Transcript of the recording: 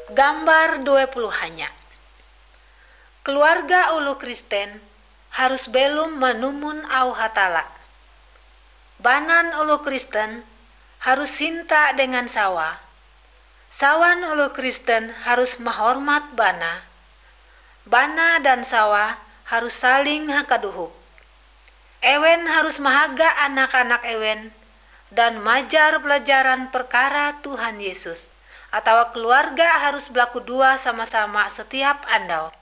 Gambar 20 hanya. Keluarga ulu Kristen harus belum menumun au hatala. Banan ulu Kristen harus cinta dengan sawa. Sawan ulu Kristen harus menghormat bana. Bana dan sawa harus saling hakaduhuk. Ewen harus mahaga anak-anak ewen dan majar pelajaran perkara Tuhan Yesus. Atau keluarga harus berlaku dua sama-sama setiap andau.